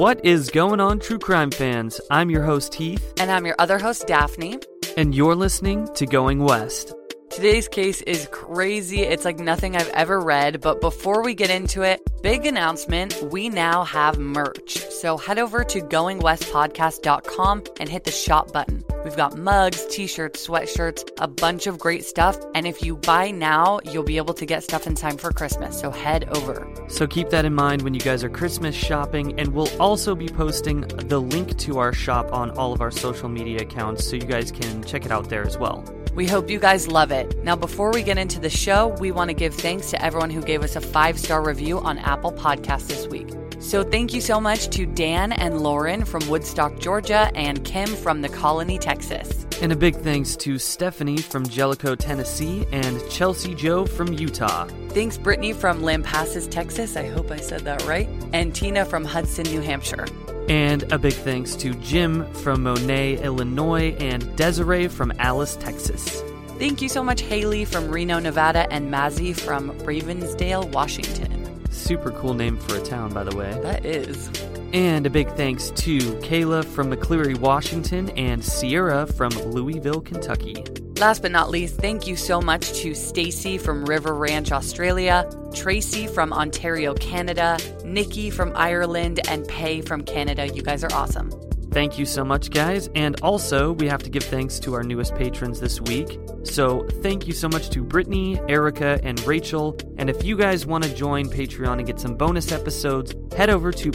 What is going on, true crime fans? I'm your host, Heath. And I'm your other host, Daphne. And you're listening to Going West. Today's case is crazy. It's like nothing I've ever read. But before we get into it, big announcement, we now have merch. So head over to goingwestpodcast.com and hit the shop button. We've got mugs, t-shirts, sweatshirts, a bunch of great stuff. And if you buy now, you'll be able to get stuff in time for Christmas. So head over. So keep that in mind when you guys are Christmas shopping. And we'll also be posting the link to our shop on all of our social media accounts so you guys can check it out there as well. We hope you guys love it. Now, before we get into the show, we want to give thanks to everyone who gave us a 5-star review on Apple Podcasts this week. So thank you so much to Dan and Lauren from Woodstock, Georgia, and Kim from the Colony, Texas. And a big thanks to Stephanie from Jellicoe, Tennessee, and Chelsea Joe from Utah. Thanks Brittany from Lampasas, Texas. I hope I said that right. And Tina from Hudson, New Hampshire. And a big thanks to Jim from Monet, Illinois, and Desiree from Alice, Texas. Thank you so much, Haley from Reno, Nevada, and Mazzy from Ravensdale, Washington. Super cool name for a town, by the way. That is. And a big thanks to Kayla from McCleary, Washington, and Sierra from Louisville, Kentucky. Last but not least, thank you so much to Stacy from River Ranch, Australia, Tracy from Ontario, Canada, Nikki from Ireland, and Pei from Canada. You guys are awesome. Thank you so much, guys. And also, we have to give thanks to our newest patrons this week. So thank you so much to Brittany, Erica, and Rachel. And if you guys want to join Patreon and get some bonus episodes, head over to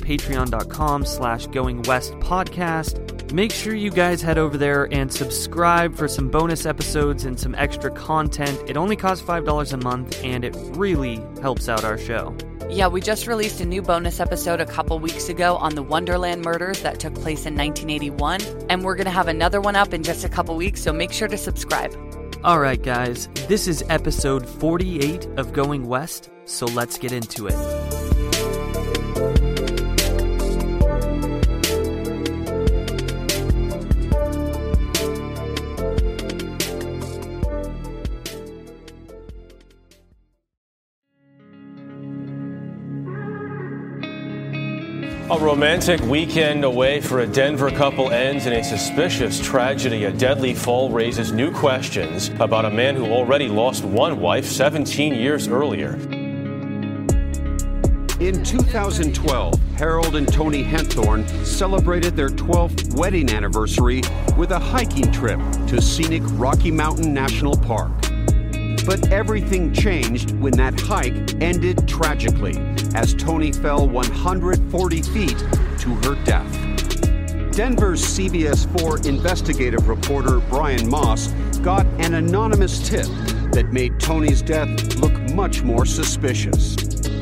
patreon.com/goingwestpodcast. Make sure you guys head over there and subscribe for some bonus episodes and some extra content. It only costs $5 a month, and it really helps out our show. Yeah, we just released a new bonus episode a couple weeks ago on the Wonderland murders that took place in 1981, and we're going to have another one up in just a couple weeks, so make sure to subscribe. All right, guys, this is episode 48 of Going West, so let's get into it. A romantic weekend away for a Denver couple ends in a suspicious tragedy. A deadly fall raises new questions about a man who already lost one wife 17 years earlier. In 2012, Harold and Toni Henthorn celebrated their 12th wedding anniversary with a hiking trip to scenic Rocky Mountain National Park. But everything changed when that hike ended tragically as Toni fell 140 feet to her death. Denver's CBS 4 investigative reporter Brian Moss got an anonymous tip that made Toni's death look much more suspicious.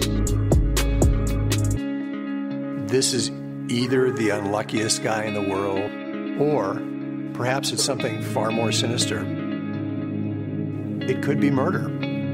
This is either the unluckiest guy in the world, or perhaps it's something far more sinister. It could be murder.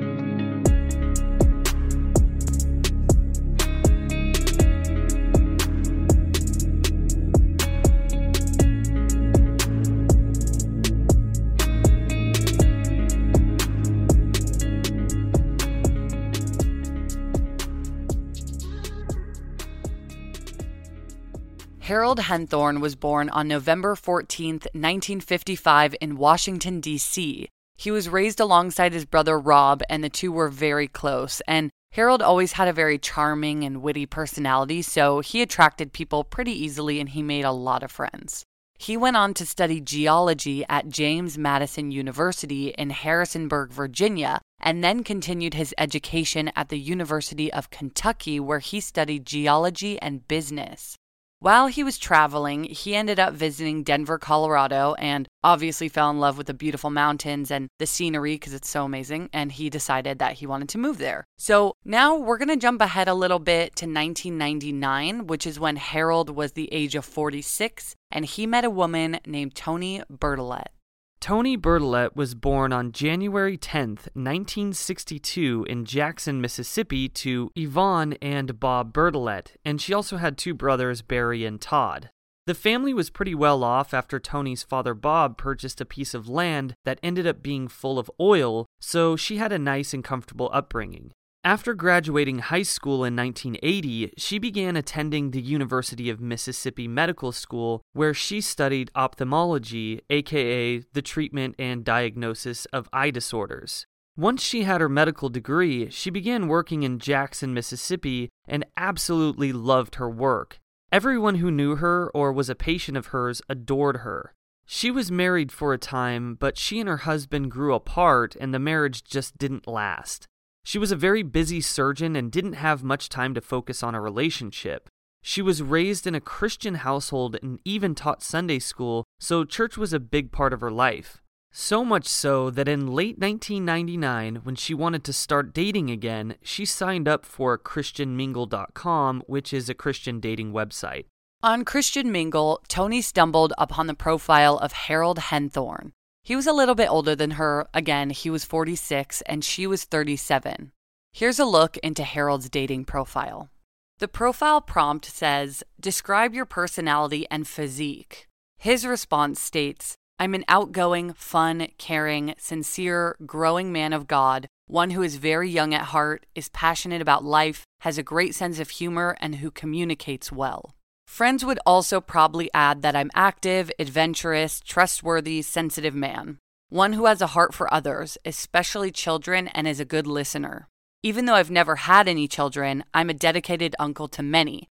Harold Henthorn was born on November 14th, 1955 in Washington, D.C. He was raised alongside his brother Rob, and the two were very close. And Harold always had a very charming and witty personality, so he attracted people pretty easily and he made a lot of friends. He went on to study geology at James Madison University in Harrisonburg, Virginia, and then continued his education at the University of Kentucky, where he studied geology and business. While he was traveling, he ended up visiting Denver, Colorado, and obviously fell in love with the beautiful mountains and the scenery because it's so amazing, and he decided that he wanted to move there. So now we're going to jump ahead a little bit to 1999, which is when Harold was the age of 46, and he met a woman named Toni Bertolet. Toni Bertolet was born on January 10th, 1962 in Jackson, Mississippi to Yvonne and Bob Bertolet, and she also had two brothers, Barry and Todd. The family was pretty well off after Toni's father Bob purchased a piece of land that ended up being full of oil, so she had a nice and comfortable upbringing. After graduating high school in 1980, she began attending the University of Mississippi Medical School, where she studied ophthalmology, aka the treatment and diagnosis of eye disorders. Once she had her medical degree, she began working in Jackson, Mississippi, and absolutely loved her work. Everyone who knew her or was a patient of hers adored her. She was married for a time, but she and her husband grew apart and the marriage just didn't last. She was a very busy surgeon and didn't have much time to focus on a relationship. She was raised in a Christian household and even taught Sunday school, so church was a big part of her life. So much so that in late 1999, when she wanted to start dating again, she signed up for ChristianMingle.com, which is a Christian dating website. On Christian Mingle, Toni stumbled upon the profile of Harold Henthorn. He was a little bit older than her. Again, he was 46 and she was 37. Here's a look into Harold's dating profile. The profile prompt says, "Describe your personality and physique." His response states, "I'm an outgoing, fun, caring, sincere, growing man of God, one who is very young at heart, is passionate about life, has a great sense of humor, and who communicates well." Friends would also probably add that I'm active, adventurous, trustworthy, sensitive man. One who has a heart for others, especially children, and is a good listener. Even though I've never had any children, I'm a dedicated uncle to many.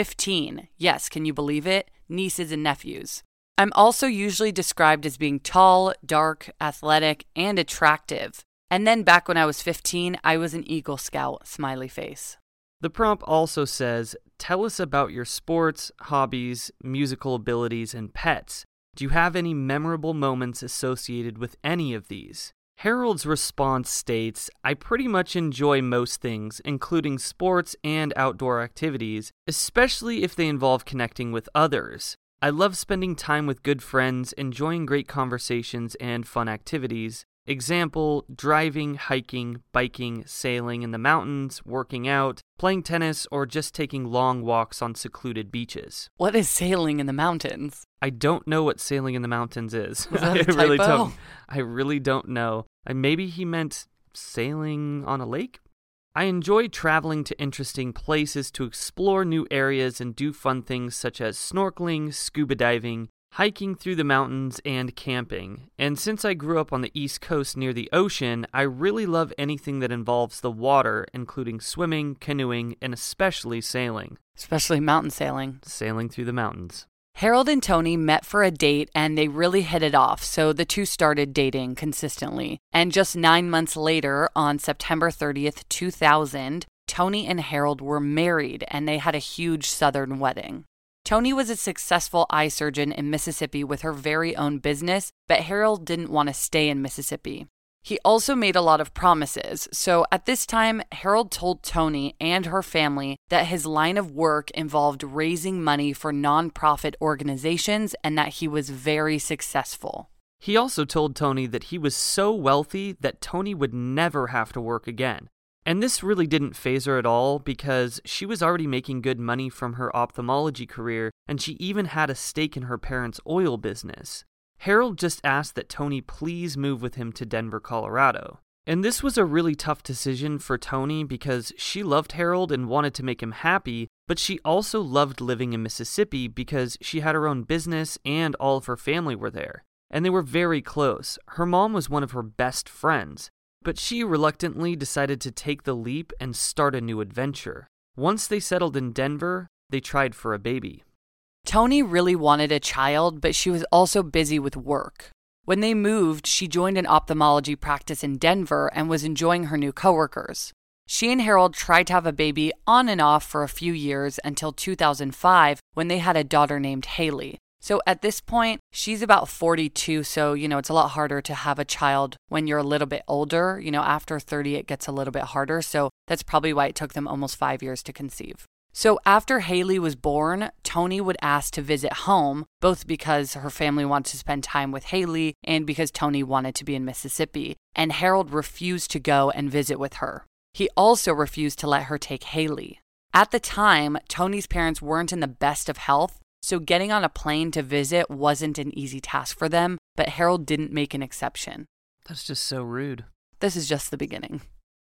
15. Yes, can you believe it? Nieces and nephews. I'm also usually described as being tall, dark, athletic, and attractive. And then back when I was 15, I was an Eagle Scout, smiley face. The prompt also says, tell us about your sports, hobbies, musical abilities, and pets. Do you have any memorable moments associated with any of these? Harold's response states, I pretty much enjoy most things, including sports and outdoor activities, especially if they involve connecting with others. I love spending time with good friends, enjoying great conversations and fun activities. Example, driving, hiking, biking, sailing in the mountains, working out, playing tennis, or just taking long walks on secluded beaches. What is sailing in the mountains? I don't know what sailing in the mountains is. Was that a typo? I really don't know. Maybe he meant sailing on a lake? I enjoy traveling to interesting places to explore new areas and do fun things such as snorkeling, scuba diving, hiking through the mountains, and camping. And since I grew up on the East Coast near the ocean, I really love anything that involves the water, including swimming, canoeing, and especially sailing. Especially mountain sailing. Sailing through the mountains. Harold and Toni met for a date and they really hit it off, so the two started dating consistently. And just 9 months later, on September 30th, 2000, Toni and Harold were married and they had a huge Southern wedding. Toni was a successful eye surgeon in Mississippi with her very own business, but Harold didn't want to stay in Mississippi. He also made a lot of promises, so at this time, Harold told Toni and her family that his line of work involved raising money for nonprofit organizations and that he was very successful. He also told Toni that he was so wealthy that Toni would never have to work again. And this really didn't faze her at all because she was already making good money from her ophthalmology career and she even had a stake in her parents' oil business. Harold just asked that Toni please move with him to Denver, Colorado. And this was a really tough decision for Toni because she loved Harold and wanted to make him happy, but she also loved living in Mississippi because she had her own business and all of her family were there. And they were very close. Her mom was one of her best friends. But she reluctantly decided to take the leap and start a new adventure. Once they settled in Denver, they tried for a baby. Toni really wanted a child, but she was also busy with work. When they moved, she joined an ophthalmology practice in Denver and was enjoying her new coworkers. She and Harold tried to have a baby on and off for a few years until 2005 when they had a daughter named Haley. So at this point, she's about 42, so, it's a lot harder to have a child when you're a little bit older. After 30, it gets a little bit harder, so that's probably why it took them almost 5 years to conceive. So after Haley was born, Toni would ask to visit home, both because her family wanted to spend time with Haley and because Toni wanted to be in Mississippi, and Harold refused to go and visit with her. He also refused to let her take Haley. At the time, Toni's parents weren't in the best of health, so getting on a plane to visit wasn't an easy task for them, but Harold didn't make an exception. That's just so rude. This is just the beginning.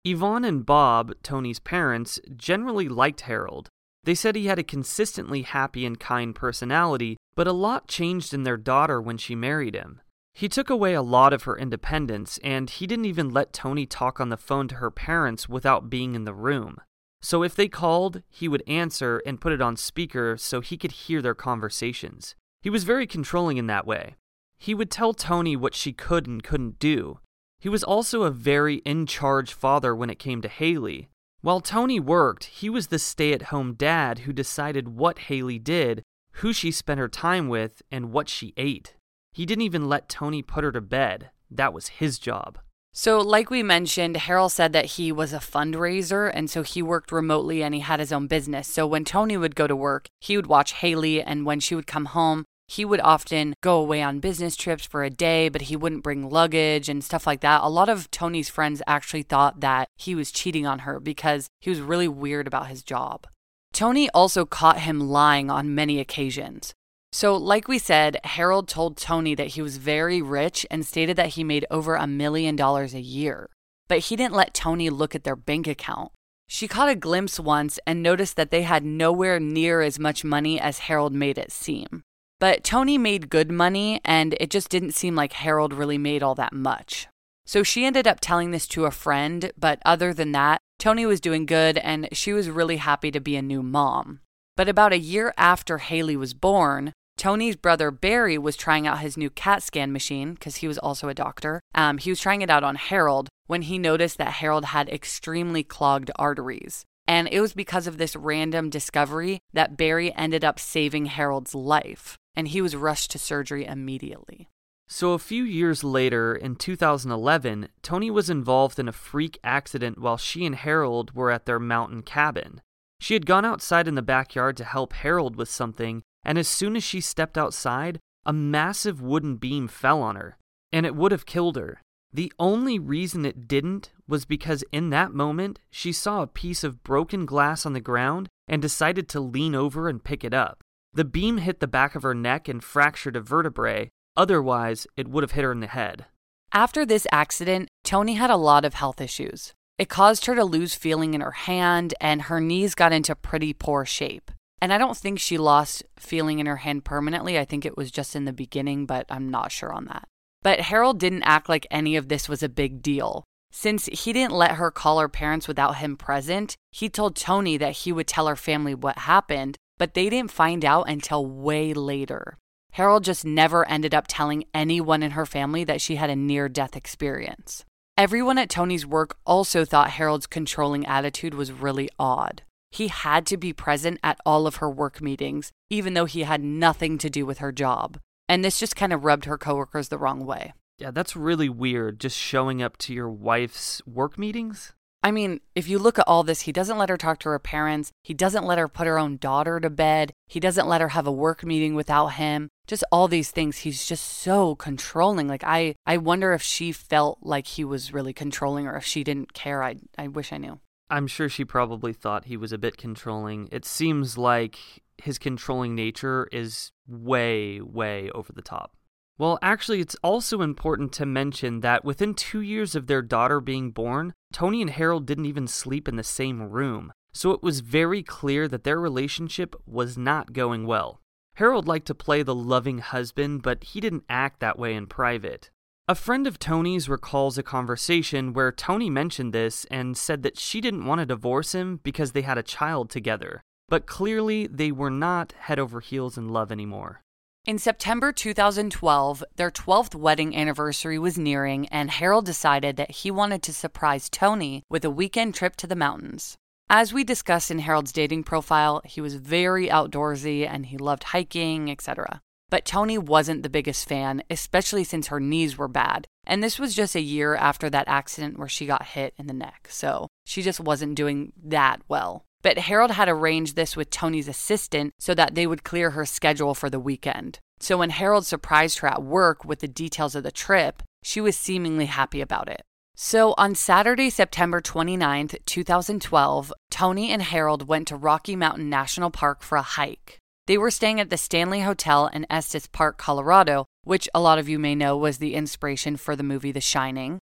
Yvonne and Bob, Tony's parents, generally liked Harold. They said he had a consistently happy and kind personality, but a lot changed in their daughter when she married him. He took away a lot of her independence, and he didn't even let Tony talk on the phone to her parents without being in the room. So if they called, he would answer and put it on speaker so he could hear their conversations. He was very controlling in that way. He would tell Tony what she could and couldn't do. He was also a very in-charge father when it came to Haley. While Tony worked, he was the stay-at-home dad who decided what Haley did, who she spent her time with, and what she ate. He didn't even let Tony put her to bed. That was his job. So like we mentioned, Harold said that he was a fundraiser, and so he worked remotely and he had his own business. So when Tony would go to work, he would watch Haley, and when she would come home, he would often go away on business trips for a day, but he wouldn't bring luggage and stuff like that. A lot of Tony's friends actually thought that he was cheating on her because he was really weird about his job. Tony also caught him lying on many occasions. So like we said, Harold told Tony that he was very rich and stated that he made over $1 million a year. But he didn't let Tony look at their bank account. She caught a glimpse once and noticed that they had nowhere near as much money as Harold made it seem. But Tony made good money, and it just didn't seem like Harold really made all that much. So she ended up telling this to a friend, but other than that, Tony was doing good and she was really happy to be a new mom. But about a year after Haley was born, Tony's brother Barry was trying out his new CAT scan machine, because he was also a doctor. He was trying it out on Harold when he noticed that Harold had extremely clogged arteries. And it was because of this random discovery that Barry ended up saving Harold's life, and he was rushed to surgery immediately. So a few years later, in 2011, Tony was involved in a freak accident while she and Harold were at their mountain cabin. She had gone outside in the backyard to help Harold with something, and as soon as she stepped outside, a massive wooden beam fell on her, and it would have killed her. The only reason it didn't was because in that moment, she saw a piece of broken glass on the ground and decided to lean over and pick it up. The beam hit the back of her neck and fractured a vertebrae, otherwise it would have hit her in the head. After this accident, Tony had a lot of health issues. It caused her to lose feeling in her hand, and her knees got into pretty poor shape. And I don't think she lost feeling in her hand permanently. I think it was just in the beginning, but I'm not sure on that. But Harold didn't act like any of this was a big deal. Since he didn't let her call her parents without him present, he told Tony that he would tell her family what happened, but they didn't find out until way later. Harold just never ended up telling anyone in her family that she had a near-death experience. Everyone at Tony's work also thought Harold's controlling attitude was really odd. He had to be present at all of her work meetings, even though he had nothing to do with her job. And this just kind of rubbed her coworkers the wrong way. Yeah, that's really weird, just showing up to your wife's work meetings. I mean, if you look at all this, he doesn't let her talk to her parents. He doesn't let her put her own daughter to bed. He doesn't let her have a work meeting without him. Just all these things. He's just so controlling. Like, I wonder if she felt like he was really controlling or if she didn't care. I wish I knew. I'm sure she probably thought he was a bit controlling. It seems like his controlling nature is way, way over the top. Well, actually, it's also important to mention that within 2 years of their daughter being born, Tony and Harold didn't even sleep in the same room, so it was very clear that their relationship was not going well. Harold liked to play the loving husband, but he didn't act that way in private. A friend of Tony's recalls a conversation where Tony mentioned this and said that she didn't want to divorce him because they had a child together, but clearly they were not head over heels in love anymore. In September 2012, their 12th wedding anniversary was nearing, and Harold decided that he wanted to surprise Tony with a weekend trip to the mountains. As we discussed in Harold's dating profile, he was very outdoorsy and he loved hiking, etc. But Tony wasn't the biggest fan, especially since her knees were bad. And this was just a year after that accident where she got hit in the neck, so she just wasn't doing that well. But Harold had arranged this with Tony's assistant so that they would clear her schedule for the weekend. So when Harold surprised her at work with the details of the trip, she was seemingly happy about it. So on Saturday, September 29th, 2012, Tony and Harold went to Rocky Mountain National Park for a hike. They were staying at the Stanley Hotel in Estes Park, Colorado, which a lot of you may know was the inspiration for the movie The Shining.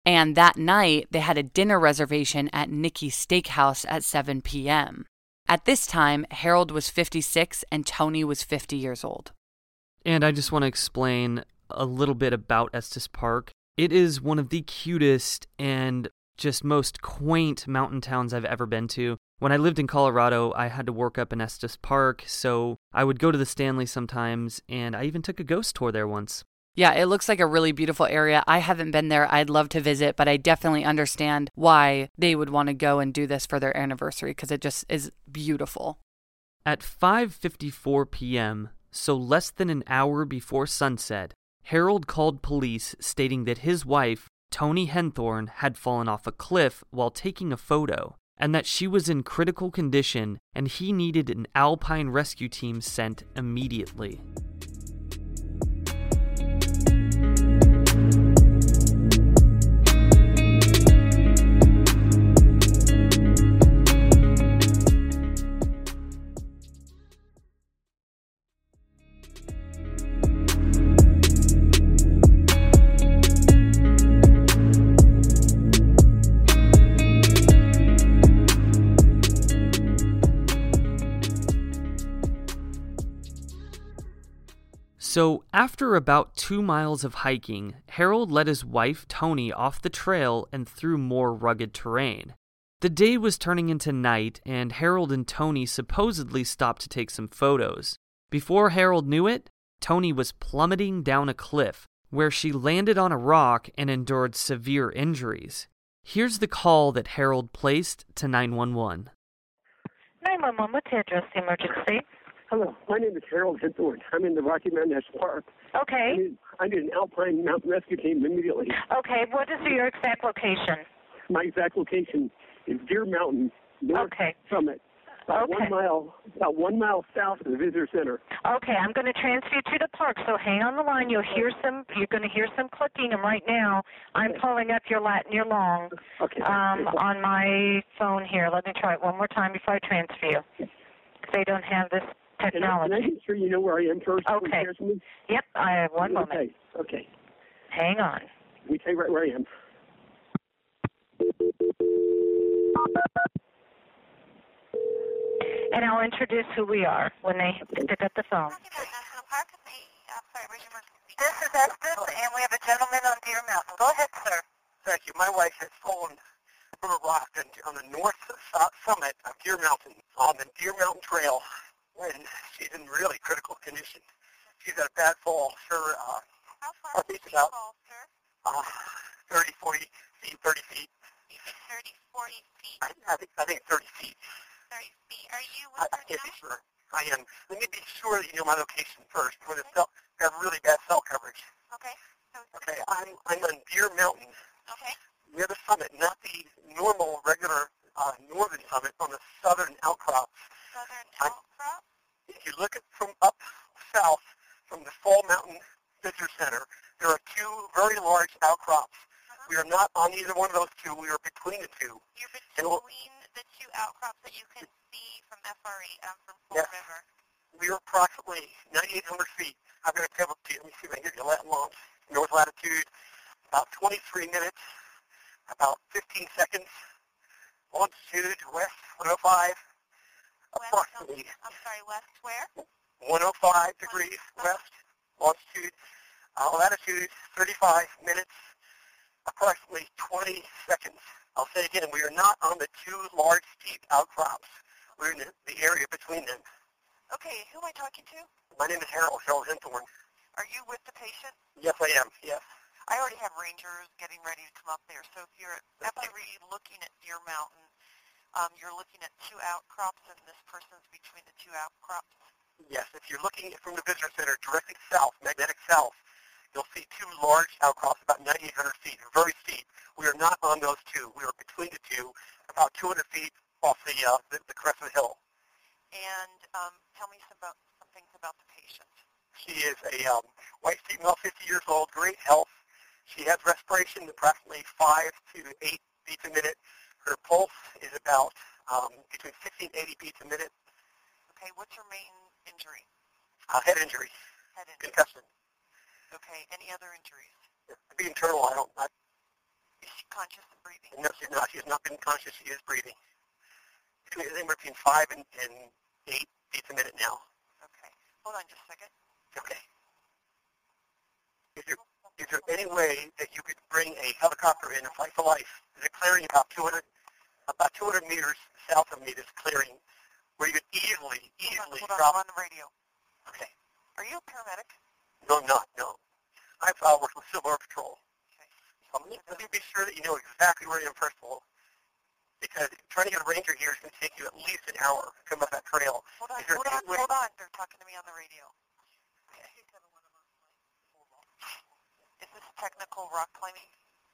And that night, they had a dinner reservation at Nikki's Steakhouse at 7 p.m. At this time, Harold was 56 and Tony was 50 years old. And I just want to explain a little bit about Estes Park. It is one of the cutest and just most quaint mountain towns I've ever been to. When I lived in Colorado, I had to work up in Estes Park, so I would go to the Stanley sometimes, and I even took a ghost tour there once. Yeah, it looks like a really beautiful area. I haven't been there. I'd love to visit, but I definitely understand why they would want to go and do this for their anniversary, because it just is beautiful. At 5:54 p.m., so less than an hour before sunset, Harold called police stating that his wife, Toni Henthorn, had fallen off a cliff while taking a photo, and that she was in critical condition and he needed an alpine rescue team sent immediately. So, after about 2 miles of hiking, Harold led his wife, Toni, off the trail and through more rugged terrain. The day was turning into night, and Harold and Toni supposedly stopped to take some photos. Before Harold knew it, Toni was plummeting down a cliff, where she landed on a rock and endured severe injuries. Here's the call that Harold placed to 911. 911, what's the address, the emergency? Hello, my name is Harold Henthorn. I'm in the Rocky Mountain National Park. Okay. I need an alpine mountain rescue team immediately. Okay, what is your exact location? My exact location is Deer Mountain, North Summit. About 1 mile south of the visitor center. Okay, I'm going to transfer you to the park, so hang on the line. You're going to hear some clicking, and right now I'm pulling up your lat and your long on my phone here. Let me try it one more time before I transfer you. They don't have this technology. Can I make sure you know where I am first? Okay. Yep, I have one moment. Okay. Hang on. We tell you right where I am. And I'll introduce who we are when they pick up the phone. This is Estes, and we have a gentleman on Deer Mountain. Go ahead, sir. Thank you. My wife has fallen from a rock on the north summit of Deer Mountain, on the Deer Mountain Trail, and she's in really critical condition. She's had a bad fall. How far did she fall, sir? 30, 40 feet, 30 feet. 30, 40 feet? I think 30 feet. 30 feet. Are you with her I can't now? be sure. I am. Let me be sure that you know my location first. We have really bad cell coverage. Okay. Okay, I'm on Deer Mountain. Okay. Near the summit, not the normal, regular northern summit, on the southern outcrop. Southern outcrop? If you look at from up south from the Fall Mountain Visitor Center, there are two very large outcrops. We are not on either one of those two. We are between the two. You're between the two outcrops that you can see from FRE, from Fall River. We are approximately 9,800 feet. I'm going to come up to you. Let me see if I can give you a launch. North latitude, about 23 minutes. About 15 seconds. Longitude west 105. Approximately. I'm sorry, west where? 105 degrees west. Longitude. Latitude 35 minutes. Approximately 20 seconds. I'll say again, we are not on the two large steep outcrops. We're in the area between them. Okay, who am I talking to? My name is Harold Henthorn. Are you with the patient? Yes, I am. Yes. I already have rangers getting ready to come up there. So if you're at FRE looking at Deer Mountain, you're looking at two outcrops, and this person's between the two outcrops? Yes. If you're looking from the visitor center directly south, magnetic south, you'll see two large outcrops about 9,800 feet, very steep. We are not on those two. We are between the two, about 200 feet off the crest of the hill. And tell me some things about the patient. She is a white female, 50 years old, great health. She has respiration approximately 5 to 8 beats a minute. Her pulse is about between 60 and 80 beats a minute. Okay, what's her main injury? Head injury. Head injury. Concussion. Okay, any other injuries? It'd be internal. Is she conscious and breathing? No, she's not. She has not been conscious. She is breathing. It's anywhere between 5 and 8 beats a minute now. Okay. Hold on just a second. Okay. Is there any way that you could bring a helicopter in and fight for life? There's a clearing about 200 meters south of me, this clearing, where you could easily hold drop. on, I'm on the radio. Okay. Are you a paramedic? No, I'm not, no. I work with Civil Air Patrol. Okay. So let me be sure that you know exactly where you are, first of all, because trying to get a ranger here is going to take you at least an hour to come up that trail. Hold on. They're talking to me on the radio. Okay. Is this technical rock climbing?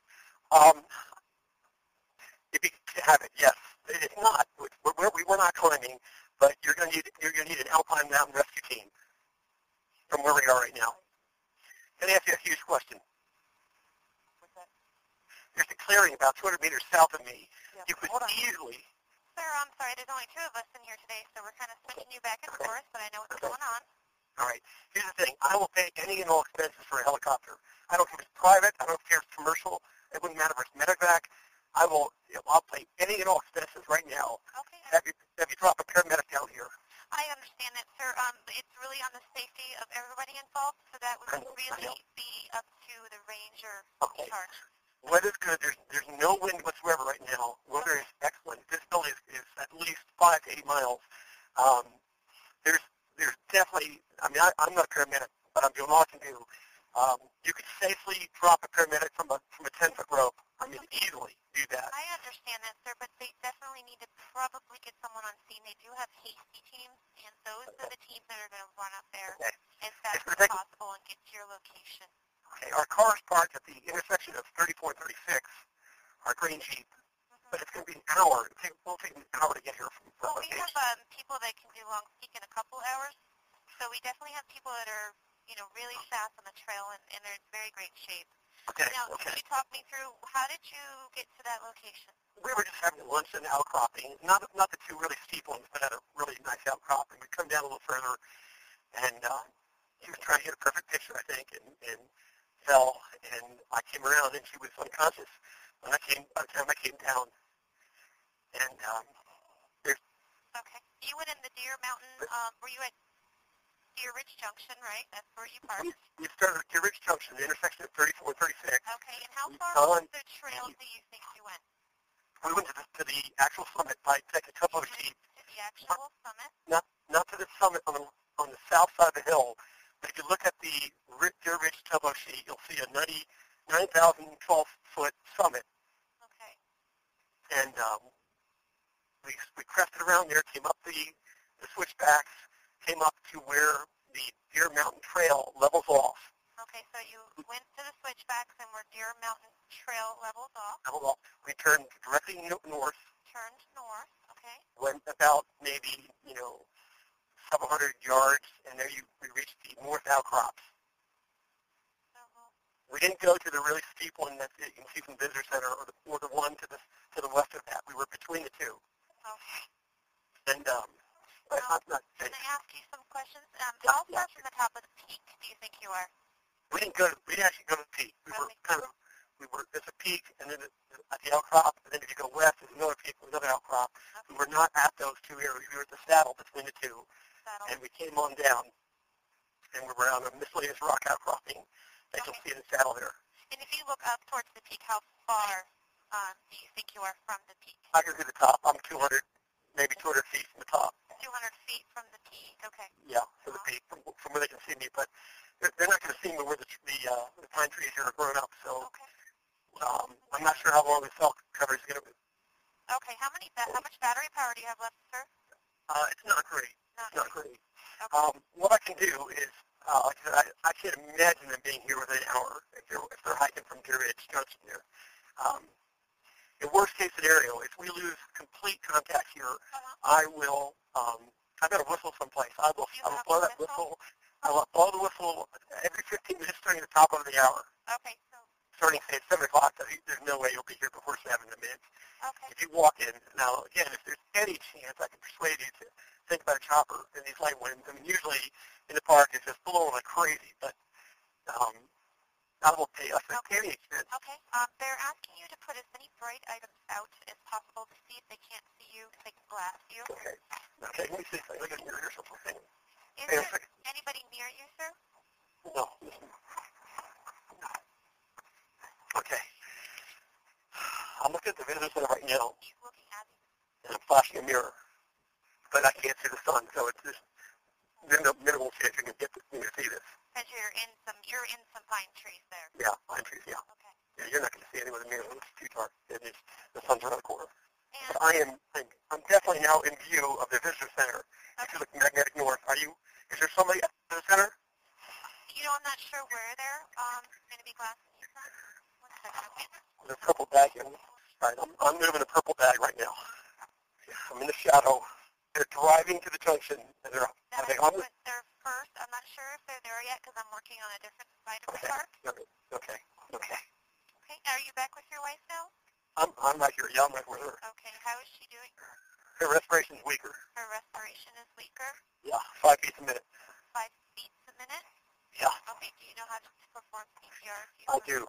If you have it, yes. It's not. We're not climbing, but you're going to need an Alpine Mountain Rescue Team from where we are right now. Can I ask you a huge question? What's that? There's a clearing about 200 meters south of me. Yeah, you could easily. Sir, I'm sorry. There's only 2 of us in here today, so we're kind of switching you back and forth, but I know what's going on. All right. Here's the thing. I will pay any and all expenses for a helicopter. I don't care if it's private. I don't care if it's commercial. It wouldn't matter if it's medevac. I'll pay any and all expenses right now. Okay. Have you drop a paramedic down here? I understand that, sir. It's really on the safety of everybody involved, so that would really be up to the ranger in charge. Weather's good. There's no wind whatsoever right now. Weather is excellent. This building is at least 5 to 8 miles. There's definitely. I mean, I'm not a paramedic, but I'm doing all I can do. You could safely drop a paramedic from a 10-foot rope. I mean, easily do that. I understand that, sir, but they definitely need to probably get someone on scene. They do have hasty teams, and those are the teams that are going to run up there as fast as possible and get to your location. Okay, our car is parked at the intersection of 34 and 36, our green Jeep, but it's going to be an hour. It will take an hour to get here from Well, we location. have people that can do long peak in a couple hours, so we definitely have people that are, really fast on the trail, and they're in very great shape. Okay, Now, can you talk me through, how did you get to that location? We were just having lunch in the outcropping, not the 2 really steep ones, but at a really nice outcropping. We come down a little further, and he was trying to get a perfect picture, I think, and fell, and I came around, and she was unconscious by the time I came down. And Okay. You went in the Deer Mountain, were you at Deer Ridge Junction, right? That's where you parked? We started at Deer Ridge Junction, the intersection of 34 and 36. Okay, and how far was the trail do you think you went? We went to the actual summit by taking a couple of sheep. To the actual summit? Not to the summit on the south side of the hill, but if you look at the Deer Ridge Tubbo sheet, you'll see a 9,012-foot summit. Okay. And we crested around there, came up the switchbacks, came up to where the Deer Mountain Trail levels off. Okay, so you went to the switchbacks and where Deer Mountain Trail levels off. We turned directly north. Turned north, okay. Went about maybe, several hundred yards, and there we reached the north outcrops. We didn't go to the really steep one that you can see from the visitor center, or the one to the west of that. We were between the 2. Okay. And can I ask you some questions? How far from the top of the peak do you think you are? We didn't actually go to the peak. There's a peak, and then at the outcrop, and then if you go west, there's another peak with another outcrop. Okay. We were not at those 2 areas. We were at the saddle between the 2. And we came on down, and we were on a miscellaneous rock outcropping that you'll see in the saddle there. And if you look up towards the peak, how far do you think you are from the peak? I can see the top. I'm 200 feet from the top. 200 feet from the peak, okay. Yeah, from the peak, from where they can see me. But they're not going to see me where the pine trees here are grown up. So I'm not sure how long the cell cover is going to be. Okay, how much battery power do you have left, sir? It's not great. Not great. Okay. What I can do is, I can't imagine them being here within an hour if they're hiking from Deer Ridge Junction here. The worst case scenario, if we lose complete contact here, I will. I've got a whistle someplace. I will blow that whistle. I will blow the whistle every 15 minutes during the top of the hour. Okay. So starting say at 7 o'clock. There's no way you'll be here before 7 minutes. Okay. If you walk in now, again, if there's any chance, I can persuade you to think about a chopper in these light winds. I mean, usually in the park it's just blowing like crazy, but I will pay us any expense. Okay. They're asking you to bright items out as possible to see if they can't see you, if they can blast you. Okay. Okay, let me see if I can hear or something. Is there anybody near you, sir? No. Okay. I'm looking at the visitor center right now. He's looking at you. And I'm flashing a mirror. But I can't see the sun, so it's just minimal chance you can get me to see this. Because you're in some pine trees there. Yeah, pine trees, yeah. Okay. Yeah, you're not going to see anyone in the mirror. It's too dark. The sun's around the corner. And But I'm definitely now in view of the visitor center. Okay. If you look magnetic north, is there somebody at the center? You know, I'm not sure where they're going to be glassing you from. 1 second. There's a purple bag in. All right, I'm moving a purple bag right now. I'm in the shadow. They're driving to the junction. And they're first. I'm not sure if they're there yet because I'm working on a different side of the park. Okay. Okay. Are you back with your wife now? I'm right here. Yeah, I'm right with her. Okay. How is she doing? Her respiration's weaker. Her respiration is weaker? Yeah, 5 beats a minute. 5 beats a minute? Yeah. Okay. Do you know how to perform CPR? I do.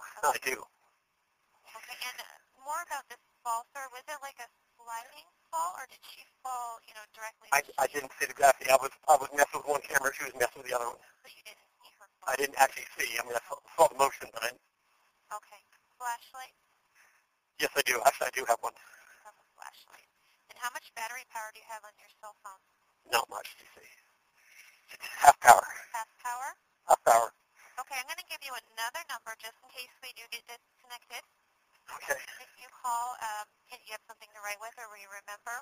Okay. And more about this fall, sir. Was it like a sliding fall, or did she fall, directly? I didn't see exactly. I was messing with one camera. She was messing with the other one. So you didn't see her fall? I didn't actually see. I saw the motion, but I didn't. Okay. Flashlight? Yes, I do. Actually, I do have one. You have a flashlight. And how much battery power do you have on your cell phone? Not much, you see. It's half power. Half power? Half power. Okay, I'm going to give you another number just in case we do get disconnected. Okay. If you call, you have something to write with or will you remember?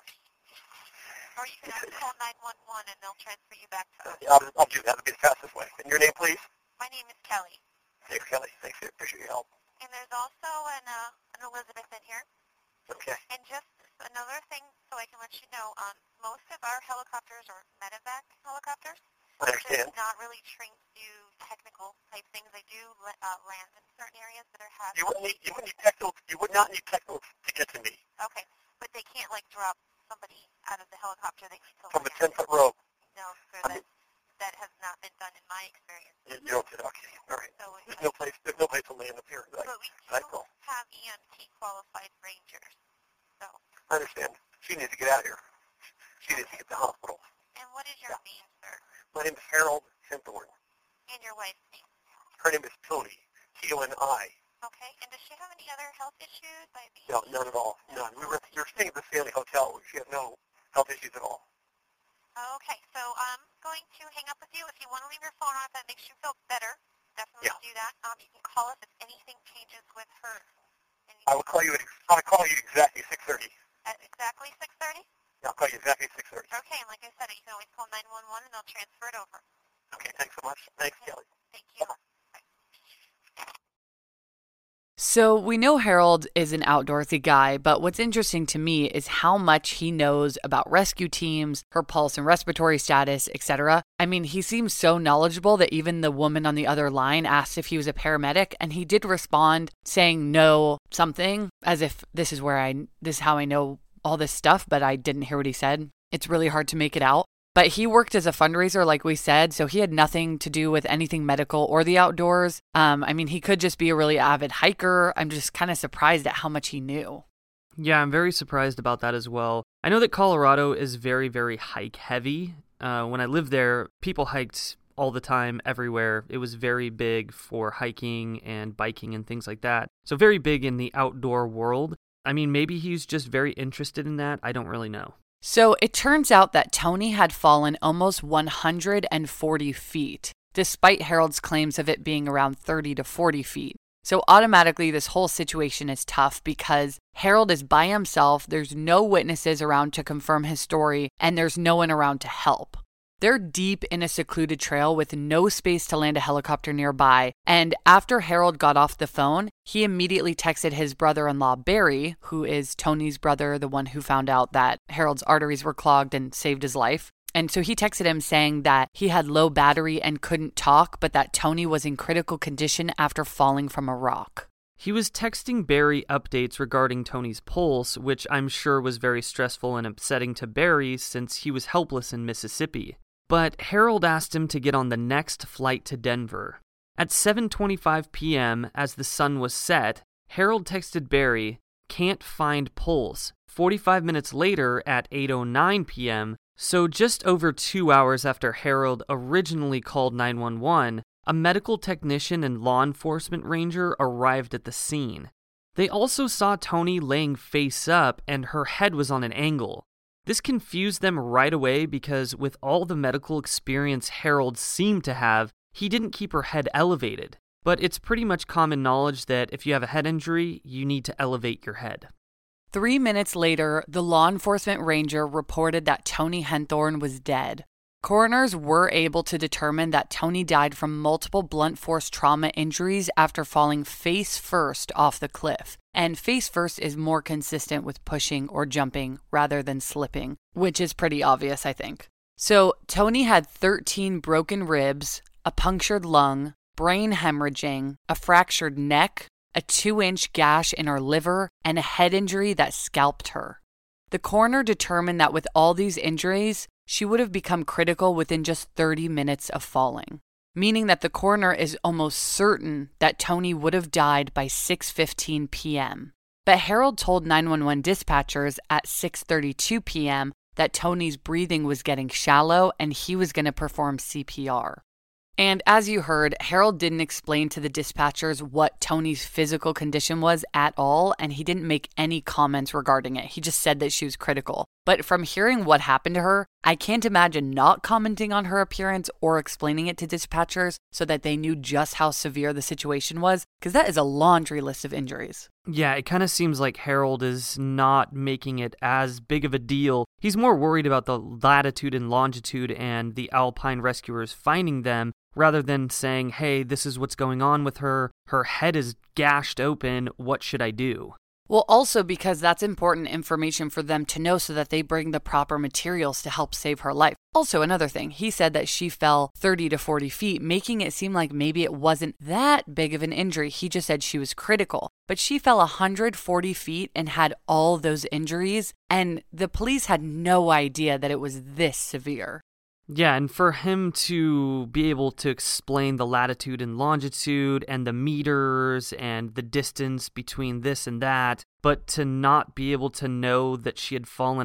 Or you can also call 911 and they'll transfer you back to us. Yeah, I'll do that. It'll be the fastest way. And your name, please? My name is Kelly. Thanks, Kelly. Thanks. I appreciate your help. And there's also an Elizabeth in here. Okay. And just another thing so I can let you know, most of our helicopters are medevac helicopters. I understand. They're not really trained to do technical type things. They do land in certain areas that are hazardous. You would not need technical to get to me. Okay, but they can't drop somebody out of the helicopter. They need to from land. a 10-foot rope. No, sir, that has not been done in my experience. You don't get okay. All right. So there's no place to land up here. But we do have EMT qualified rangers. So. I understand. She needs to get out of here. She needs to get to the hospital. And what is your name, sir? My name is Harold Henthorn. And your wife's name? Her name is Toni, T-O-N-I. Okay. And does she have any other health issues? No, none at all. None. We were staying at the Stanley Hotel. She has no health issues at all. Okay. So I'm going to hang up with you. If you want to leave your phone on, if that makes you feel better, definitely do that. You can call us if anything changes with her. I will call you. I'll call you exactly 6:30. At exactly 6:30? Yeah, I'll call you exactly 6:30. Okay, and like I said, you can always call 911 and they'll transfer it over. Okay, thanks so much. Thanks, Kelly. Thank you. So we know Harold is an outdoorsy guy, but what's interesting to me is how much he knows about rescue teams, her pulse and respiratory status, etc. I mean, he seems so knowledgeable that even the woman on the other line asked if he was a paramedic, and he did respond saying no something, as if this is how I know all this stuff, but I didn't hear what he said. It's really hard to make it out. But he worked as a fundraiser, like we said, so he had nothing to do with anything medical or the outdoors. I mean, he could just be a really avid hiker. I'm just kind of surprised at how much he knew. Yeah, I'm very surprised about that as well. I know that Colorado is very, very hike heavy. When I lived there, people hiked all the time, everywhere. It was very big for hiking and biking and things like that. So very big in the outdoor world. I mean, maybe he's just very interested in that. I don't really know. So it turns out that Toni had fallen almost 140 feet, despite Harold's claims of it being around 30 to 40 feet. So automatically this whole situation is tough because Harold is by himself, there's no witnesses around to confirm his story, and there's no one around to help. They're deep in a secluded trail with no space to land a helicopter nearby, and after Harold got off the phone, he immediately texted his brother-in-law Barry, who is Toni's brother, the one who found out that Harold's arteries were clogged and saved his life. And so he texted him saying that he had low battery and couldn't talk, but that Toni was in critical condition after falling from a rock. He was texting Barry updates regarding Toni's pulse, which I'm sure was very stressful and upsetting to Barry since he was helpless in Mississippi. But Harold asked him to get on the next flight to Denver. At 7:25 p.m., as the sun was set, Harold texted Barry, can't find pulse. 45 minutes later at 8:09 p.m., so just over 2 hours after Harold originally called 911, a medical technician and law enforcement ranger arrived at the scene. They also saw Toni laying face up and her head was on an angle. This confused them right away because with all the medical experience Harold seemed to have, he didn't keep her head elevated. But it's pretty much common knowledge that if you have a head injury, you need to elevate your head. 3 minutes later, the law enforcement ranger reported that Toni Henthorn was dead. Coroners were able to determine that Toni died from multiple blunt force trauma injuries after falling face first off the cliff. And face first is more consistent with pushing or jumping rather than slipping, which is pretty obvious, I think. So Toni had 13 broken ribs, a punctured lung, brain hemorrhaging, a fractured neck, a 2-inch gash in her liver, and a head injury that scalped her. The coroner determined that with all these injuries, she would have become critical within just 30 minutes of falling, meaning that the coroner is almost certain that Toni would have died by 6:15 p.m. But Harold told 911 dispatchers at 6:32 p.m. that Toni's breathing was getting shallow and he was going to perform CPR. And as you heard, Harold didn't explain to the dispatchers what Toni's physical condition was at all, and he didn't make any comments regarding it. He just said that she was critical. But from hearing what happened to her, I can't imagine not commenting on her appearance or explaining it to dispatchers so that they knew just how severe the situation was, because that is a laundry list of injuries. Yeah, it kind of seems like Harold is not making it as big of a deal. He's more worried about the latitude and longitude and the alpine rescuers finding them rather than saying, hey, this is what's going on with her. Her head is gashed open. What should I do? Well, also because that's important information for them to know so that they bring the proper materials to help save her life. Also, another thing, he said that she fell 30 to 40 feet, making it seem like maybe it wasn't that big of an injury. He just said she was critical. But she fell 140 feet and had all those injuries, and the police had no idea that it was this severe. Yeah, and for him to be able to explain the latitude and longitude and the meters and the distance between this and that, but to not be able to know that she had fallen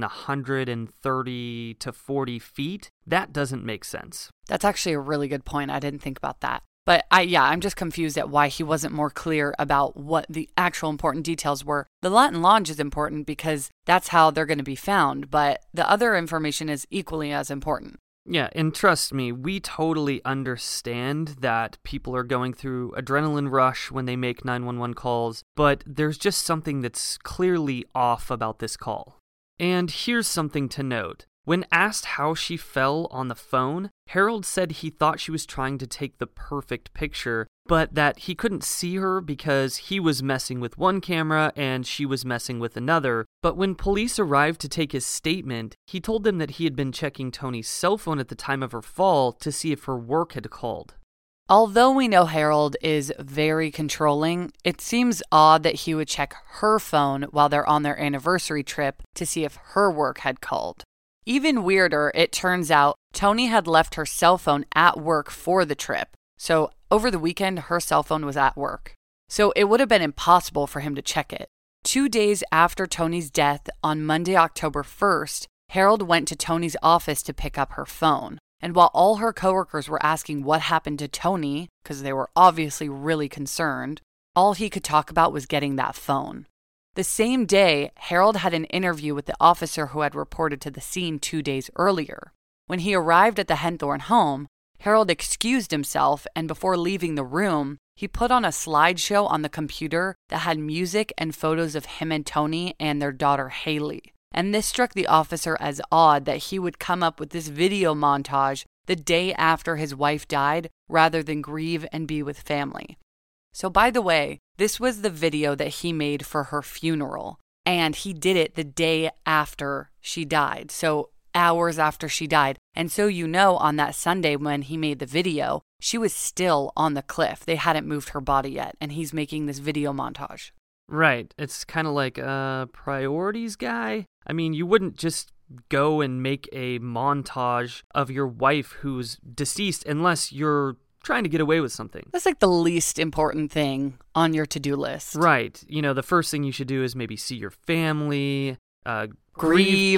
130 to 40 feet, that doesn't make sense. That's actually a really good point. I didn't think about that. But I'm just confused at why he wasn't more clear about what the actual important details were. The lat and longe is important because that's how they're going to be found, but the other information is equally as important. Yeah, and trust me, we totally understand that people are going through adrenaline rush when they make 911 calls, but there's just something that's clearly off about this call. And here's something to note. When asked how she fell on the phone, Harold said he thought she was trying to take the perfect picture, but that he couldn't see her because he was messing with one camera and she was messing with another. But when police arrived to take his statement, he told them that he had been checking Toni's cell phone at the time of her fall to see if her work had called. Although we know Harold is very controlling, it seems odd that he would check her phone while they're on their anniversary trip to see if her work had called. Even weirder, it turns out Toni had left her cell phone at work for the trip. So over the weekend, her cell phone was at work. So it would have been impossible for him to check it. 2 days after Toni's death, on Monday, October 1st, Harold went to Toni's office to pick up her phone. And while all her coworkers were asking what happened to Toni, because they were obviously really concerned, all he could talk about was getting that phone. The same day, Harold had an interview with the officer who had reported to the scene 2 days earlier. When he arrived at the Henthorn home, Harold excused himself, and before leaving the room, he put on a slideshow on the computer that had music and photos of him and Toni and their daughter Haley. And this struck the officer as odd that he would come up with this video montage the day after his wife died rather than grieve and be with family. So by the way, this was the video that he made for her funeral, and he did it the day after she died, so hours after she died. And so on that Sunday when he made the video, she was still on the cliff. They hadn't moved her body yet, and he's making this video montage. Right. It's kind of like a priorities guy. I mean, you wouldn't just go and make a montage of your wife who's deceased unless you're trying to get away with something. That's like the least important thing on your to-do list. Right. You know, the first thing you should do is maybe see your family, grieve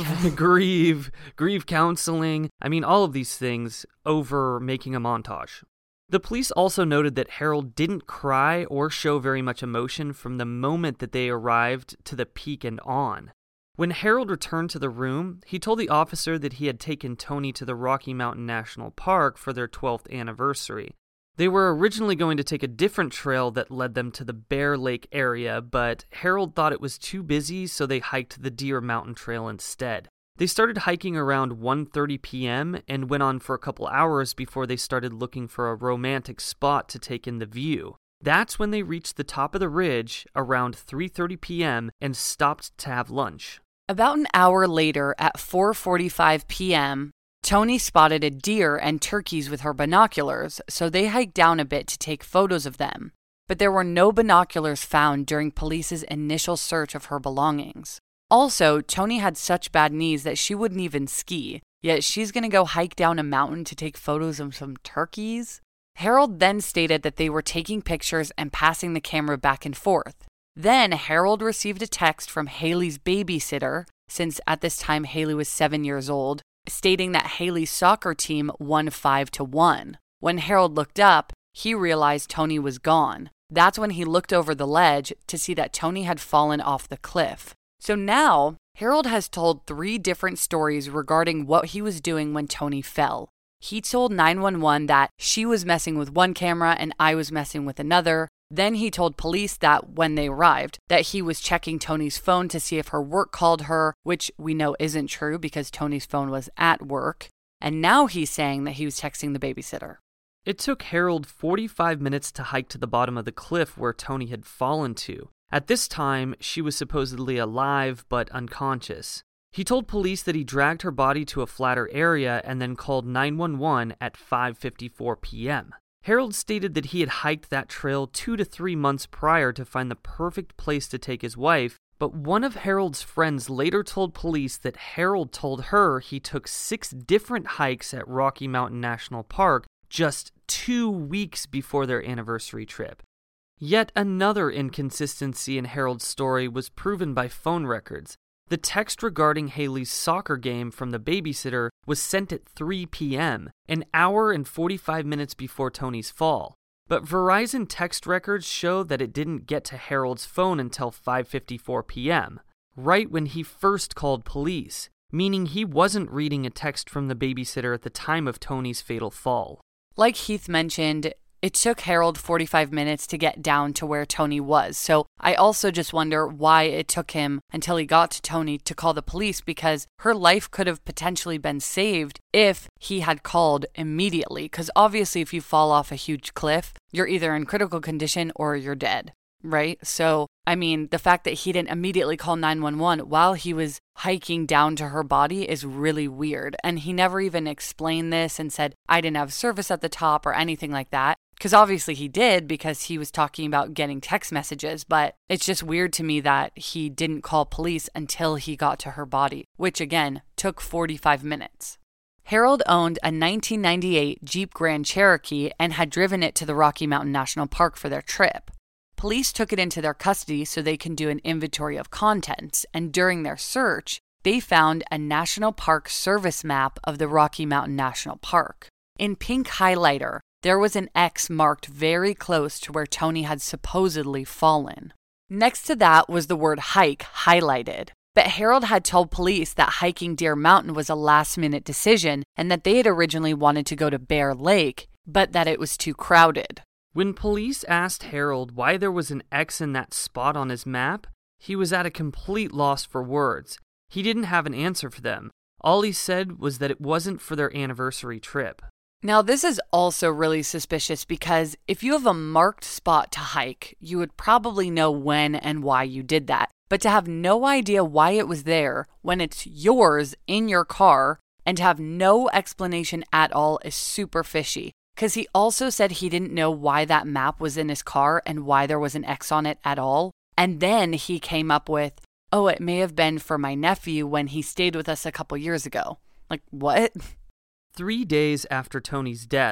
counseling. I mean, all of these things over making a montage. The police also noted that Harold didn't cry or show very much emotion from the moment that they arrived to the peak and on. When Harold returned to the room, he told the officer that he had taken Tony to the Rocky Mountain National Park for their 12th anniversary. They were originally going to take a different trail that led them to the Bear Lake area, but Harold thought it was too busy, so they hiked the Deer Mountain Trail instead. They started hiking around 1:30 p.m. and went on for a couple hours before they started looking for a romantic spot to take in the view. That's when they reached the top of the ridge around 3:30 p.m. and stopped to have lunch. About an hour later, at 4:45 p.m., Tony spotted a deer and turkeys with her binoculars, so they hiked down a bit to take photos of them. But there were no binoculars found during police's initial search of her belongings. Also, Tony had such bad knees that she wouldn't even ski, yet she's going to go hike down a mountain to take photos of some turkeys? Harold then stated that they were taking pictures and passing the camera back and forth. Then Harold received a text from Haley's babysitter, since at this time Haley was 7 years old, stating that Haley's soccer team won 5-1. When Harold looked up, he realized Tony was gone. That's when he looked over the ledge to see that Tony had fallen off the cliff. So now, Harold has told 3 different stories regarding what he was doing when Tony fell. He told 911 that she was messing with one camera and I was messing with another. Then he told police that when they arrived, that he was checking Tony's phone to see if her work called her, which we know isn't true because Tony's phone was at work. And now he's saying that he was texting the babysitter. It took Harold 45 minutes to hike to the bottom of the cliff where Tony had fallen to. At this time, she was supposedly alive but unconscious. He told police that he dragged her body to a flatter area and then called 911 at 5:54 p.m. Harold stated that he had hiked that trail 2 to 3 months prior to find the perfect place to take his wife, but one of Harold's friends later told police that Harold told her he took 6 different hikes at Rocky Mountain National Park just 2 weeks before their anniversary trip. Yet another inconsistency in Harold's story was proven by phone records. The text regarding Haley's soccer game from the babysitter was sent at 3 p.m., an hour and 45 minutes before Tony's fall. But Verizon text records show that it didn't get to Harold's phone until 5:54 p.m., right when he first called police, meaning he wasn't reading a text from the babysitter at the time of Tony's fatal fall. Like Heath mentioned, it took Harold 45 minutes to get down to where Tony was, so I also just wonder why it took him until he got to Tony to call the police, because her life could have potentially been saved if he had called immediately, because obviously if you fall off a huge cliff, you're either in critical condition or you're dead, right? So, I mean, the fact that he didn't immediately call 911 while he was hiking down to her body is really weird, and he never even explained this and said, I didn't have service at the top or anything like that. Because obviously he did, because he was talking about getting text messages, but it's just weird to me that he didn't call police until he got to her body, which again took 45 minutes. Harold owned a 1998 Jeep Grand Cherokee and had driven it to the Rocky Mountain National Park for their trip. Police took it into their custody so they can do an inventory of contents, and during their search, they found a National Park Service map of the Rocky Mountain National Park. In pink highlighter, there was an X marked very close to where Tony had supposedly fallen. Next to that was the word hike highlighted. But Harold had told police that hiking Deer Mountain was a last-minute decision and that they had originally wanted to go to Bear Lake, but that it was too crowded. When police asked Harold why there was an X in that spot on his map, he was at a complete loss for words. He didn't have an answer for them. All he said was that it wasn't for their anniversary trip. Now, this is also really suspicious because if you have a marked spot to hike, you would probably know when and why you did that. But to have no idea why it was there when it's yours in your car and to have no explanation at all is super fishy. Because he also said he didn't know why that map was in his car and why there was an X on it at all. And then he came up with, oh, it may have been for my nephew when he stayed with us a couple years ago. Like, what? 3 days after Tony's death,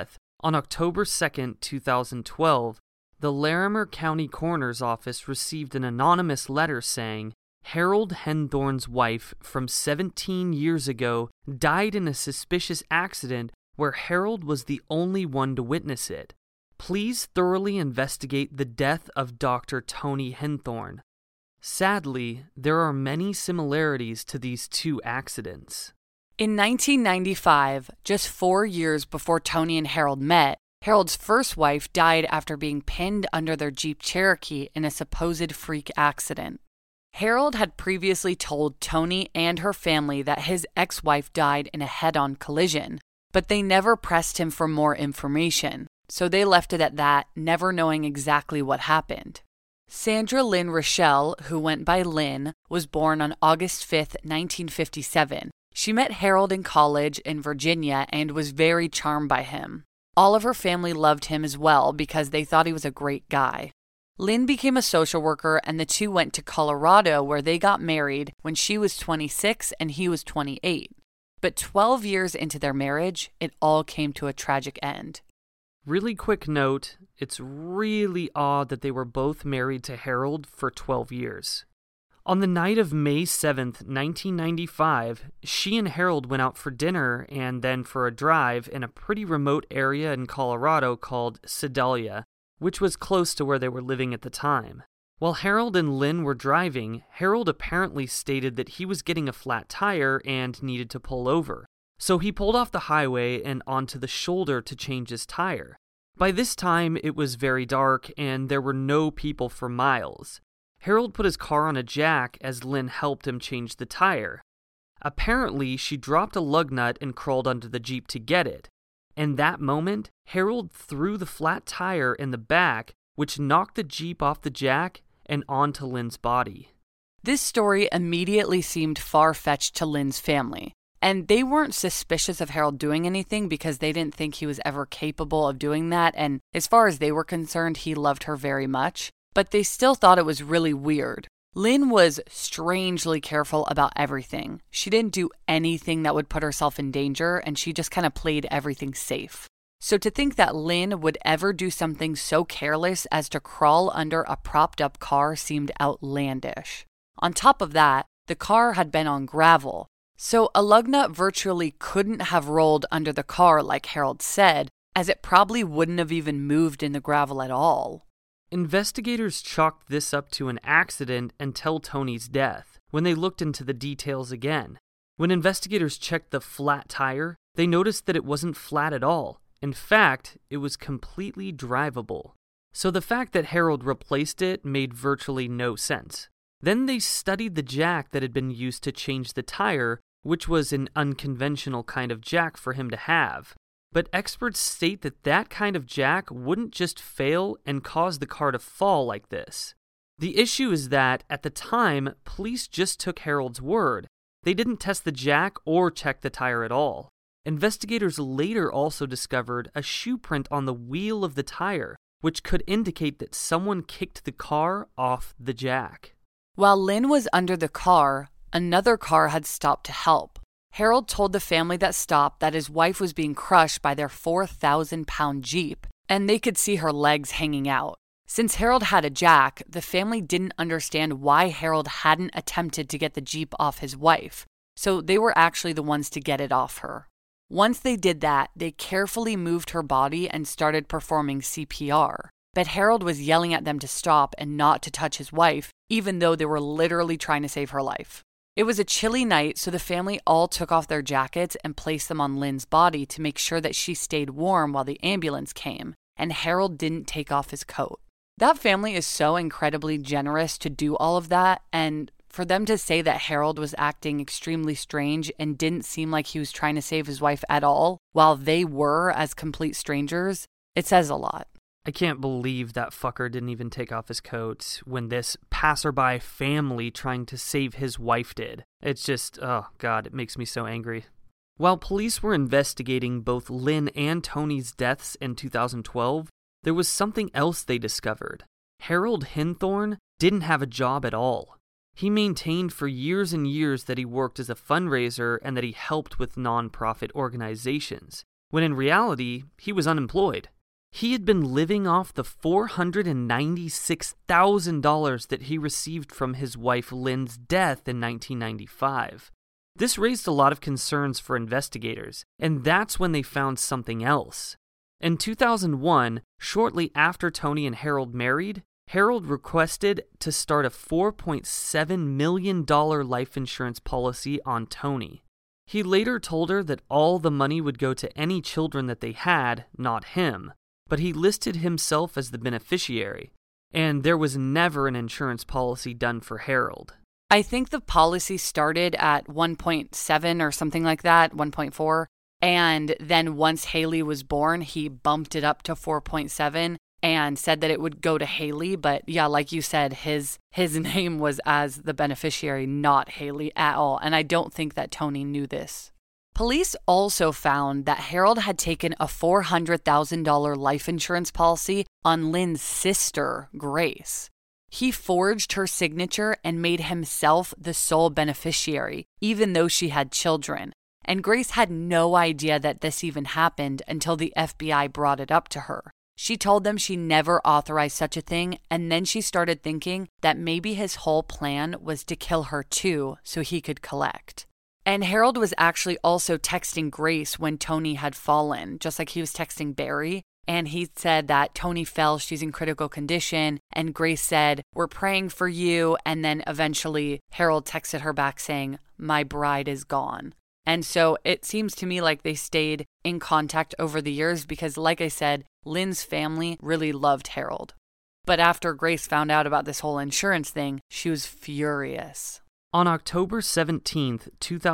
On October 2, 2012, the Larimer County Coroner's Office received an anonymous letter saying, Harold Henthorn's wife from 17 years ago died in a suspicious accident where Harold was the only one to witness it. Please thoroughly investigate the death of Dr. Tony Henthorn. Sadly, there are many similarities to these two accidents. In 1995, just 4 years before Tony and Harold met, Harold's first wife died after being pinned under their Jeep Cherokee in a supposed freak accident. Harold had previously told Tony and her family that his ex-wife died in a head-on collision, but they never pressed him for more information, so they left it at that, never knowing exactly what happened. Sandra Lynn Rochelle, who went by Lynn, was born on August 5, 1957. She met Harold in college in Virginia and was very charmed by him. All of her family loved him as well because they thought he was a great guy. Lynn became a social worker and the two went to Colorado where they got married when she was 26 and he was 28. But 12 years into their marriage, it all came to a tragic end. Really quick note, it's really odd that they were both married to Harold for 12 years. On the night of May 7th, 1995, she and Harold went out for dinner and then for a drive in a pretty remote area in Colorado called Sedalia, which was close to where they were living at the time. While Harold and Lynn were driving, Harold apparently stated that he was getting a flat tire and needed to pull over. So he pulled off the highway and onto the shoulder to change his tire. By this time, it was very dark and there were no people for miles. Harold put his car on a jack as Lynn helped him change the tire. Apparently, she dropped a lug nut and crawled under the Jeep to get it. In that moment, Harold threw the flat tire in the back, which knocked the Jeep off the jack and onto Lynn's body. This story immediately seemed far-fetched to Lynn's family, and they weren't suspicious of Harold doing anything because they didn't think he was ever capable of doing that, and as far as they were concerned, he loved her very much. But they still thought it was really weird. Lynn was strangely careful about everything. She didn't do anything that would put herself in danger, and she just kind of played everything safe. So to think that Lynn would ever do something so careless as to crawl under a propped-up car seemed outlandish. On top of that, the car had been on gravel, so a lug nut virtually couldn't have rolled under the car like Harold said, as it probably wouldn't have even moved in the gravel at all. Investigators chalked this up to an accident until Tony's death, when they looked into the details again. When investigators checked the flat tire, they noticed that it wasn't flat at all. In fact, it was completely drivable. So the fact that Harold replaced it made virtually no sense. Then they studied the jack that had been used to change the tire, which was an unconventional kind of jack for him to have. But experts state that that kind of jack wouldn't just fail and cause the car to fall like this. The issue is that, at the time, police just took Harold's word. They didn't test the jack or check the tire at all. Investigators later also discovered a shoe print on the wheel of the tire, which could indicate that someone kicked the car off the jack. While Lynn was under the car, another car had stopped to help. Harold told the family that stopped that his wife was being crushed by their 4,000-pound Jeep, and they could see her legs hanging out. Since Harold had a jack, the family didn't understand why Harold hadn't attempted to get the Jeep off his wife, so they were actually the ones to get it off her. Once they did that, they carefully moved her body and started performing CPR. But Harold was yelling at them to stop and not to touch his wife, even though they were literally trying to save her life. It was a chilly night, so the family all took off their jackets and placed them on Lynn's body to make sure that she stayed warm while the ambulance came, and Harold didn't take off his coat. That family is so incredibly generous to do all of that, and for them to say that Harold was acting extremely strange and didn't seem like he was trying to save his wife at all, while they were as complete strangers, it says a lot. I can't believe that fucker didn't even take off his coat when this passerby family trying to save his wife did. It's just, oh God, it makes me so angry. While police were investigating both Lynn and Tony's deaths in 2012, there was something else they discovered. Harold Henthorn didn't have a job at all. He maintained for years and years that he worked as a fundraiser and that he helped with non-profit organizations. when in reality, he was unemployed. He had been living off the $496,000 that he received from his wife Lynn's death in 1995. This raised a lot of concerns for investigators, and that's when they found something else. In 2001, shortly after Toni and Harold married, Harold requested to start a $4.7 million life insurance policy on Toni. He later told her that all the money would go to any children that they had, not him, but he listed himself as the beneficiary, and there was never an insurance policy done for Harold. I think the policy started at 1.7 or something like that, 1.4, and then once Haley was born, he bumped it up to 4.7 and said that it would go to Haley, but yeah, like you said, his name was as the beneficiary, not Haley at all, and I don't think that Toni knew this. Police also found that Harold had taken a $400,000 life insurance policy on Lynn's sister, Grace. He forged her signature and made himself the sole beneficiary, even though she had children. And Grace had no idea that this even happened until the FBI brought it up to her. She told them she never authorized such a thing, and then she started thinking that maybe his whole plan was to kill her too, so he could collect. And Harold was actually also texting Grace when Toni had fallen, just like he was texting Barry. And he said that Toni fell, she's in critical condition. And Grace said, "We're praying for you." And then eventually Harold texted her back saying, "My bride is gone." And so it seems to me like they stayed in contact over the years because, like I said, Lynn's family really loved Harold. But after Grace found out about this whole insurance thing, she was furious. On October 17th,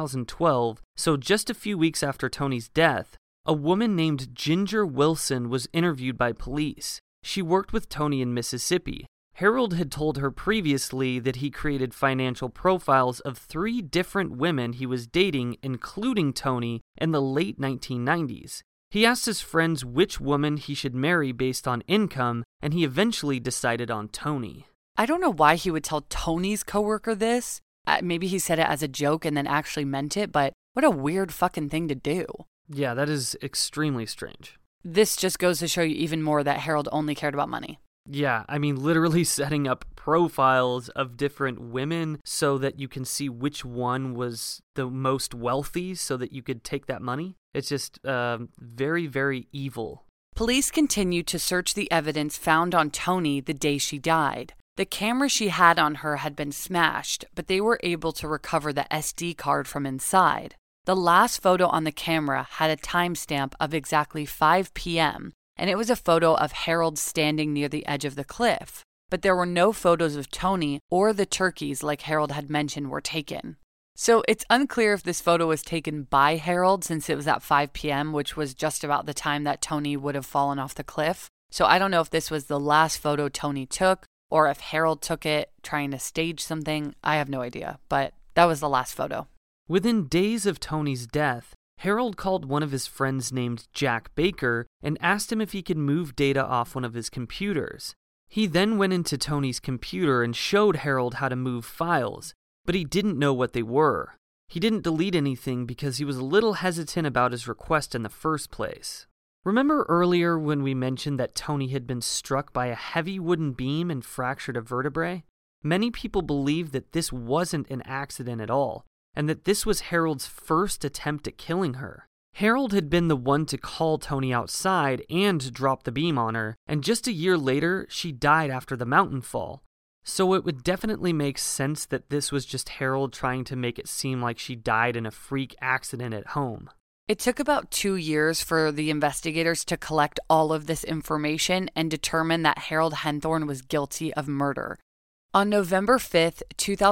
2012, so just a few weeks after Toni's death, a woman named Ginger Wilson was interviewed by police. She worked with Toni in Mississippi. Harold had told her previously that he created financial profiles of 3 different women he was dating, including Toni, in the late 1990s. He asked his friends which woman he should marry based on income, and he eventually decided on Toni. I don't know why he would tell Toni's coworker this. Maybe he said it as a joke and then actually meant it, but what a weird fucking thing to do. Yeah, that is extremely strange. This just goes to show you even more that Harold only cared about money. Yeah, I mean, literally setting up profiles of different women so that you can see which one was the most wealthy so that you could take that money. It's just very, very evil. Police continued to search the evidence found on Toni the day she died. The camera she had on her had been smashed, but they were able to recover the SD card from inside. The last photo on the camera had a timestamp of exactly 5 p.m., and it was a photo of Harold standing near the edge of the cliff. But there were no photos of Toni or the turkeys like Harold had mentioned were taken. So it's unclear if this photo was taken by Harold since it was at 5 p.m., which was just about the time that Toni would have fallen off the cliff. So I don't know if this was the last photo Toni took or if Harold took it trying to stage something. I have no idea, but that was the last photo. Within days of Toni's death, Harold called one of his friends named Jack Baker and asked him if he could move data off one of his computers. He then went into Toni's computer and showed Harold how to move files, but he didn't know what they were. He didn't delete anything because he was a little hesitant about his request in the first place. Remember earlier when we mentioned that Toni had been struck by a heavy wooden beam and fractured a vertebrae? Many people believe that this wasn't an accident at all, and that this was Harold's first attempt at killing her. Harold had been the one to call Toni outside and drop the beam on her, and just a year later, she died after the mountain fall. So it would definitely make sense that this was just Harold trying to make it seem like she died in a freak accident at home. It took about 2 years for the investigators to collect all of this information and determine that Harold Henthorn was guilty of murder. On November 5th,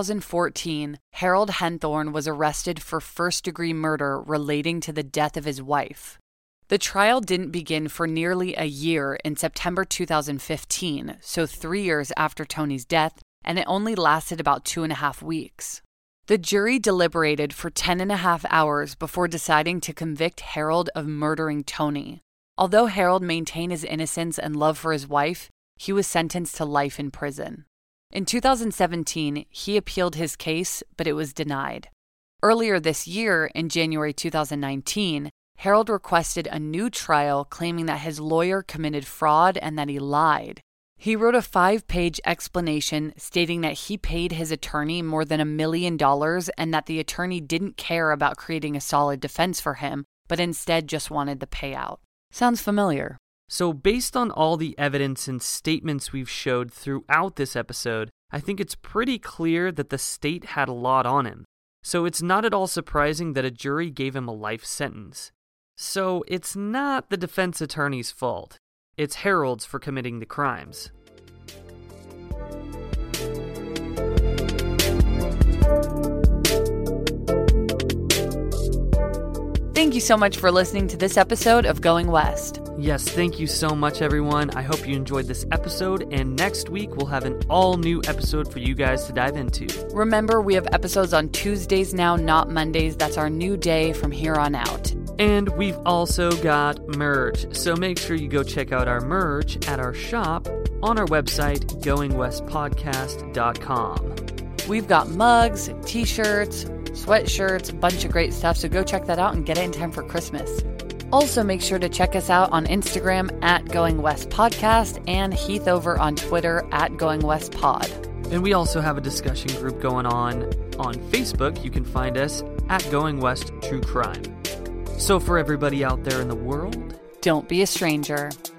2014, Harold Henthorn was arrested for first-degree murder relating to the death of his wife. The trial didn't begin for nearly a year in September 2015, so 3 years after Toni's death, and it only lasted about 2.5 weeks. The jury deliberated for 10.5 hours before deciding to convict Harold of murdering Toni. Although Harold maintained his innocence and love for his wife, he was sentenced to life in prison. In 2017, he appealed his case, but it was denied. Earlier this year, in January 2019, Harold requested a new trial, claiming that his lawyer committed fraud and that he lied. He wrote a 5-page explanation stating that he paid his attorney more than $1 million and that the attorney didn't care about creating a solid defense for him, but instead just wanted the payout. Sounds familiar. So based on all the evidence and statements we've showed throughout this episode, I think it's pretty clear that the state had a lot on him. So it's not at all surprising that a jury gave him a life sentence. So it's not the defense attorney's fault. It's Harold's for committing the crimes. Thank you so much for listening to this episode of Going West. Yes, thank you so much, everyone. I hope you enjoyed this episode, and next week we'll have an all-new episode for you guys to dive into. Remember, we have episodes on Tuesdays now, not Mondays. That's our new day from here on out. And we've also got merch, so make sure you go check out our merch at our shop on our website, goingwestpodcast.com. We've got mugs, t-shirts, sweatshirts, a bunch of great stuff, so go check that out and get it in time for Christmas. Also, make sure to check us out on Instagram at Going West Podcast and Heath over on Twitter at Going West Pod. And we also have a discussion group going on Facebook. You can find us at Going West True Crime. So for everybody out there in the world, don't be a stranger.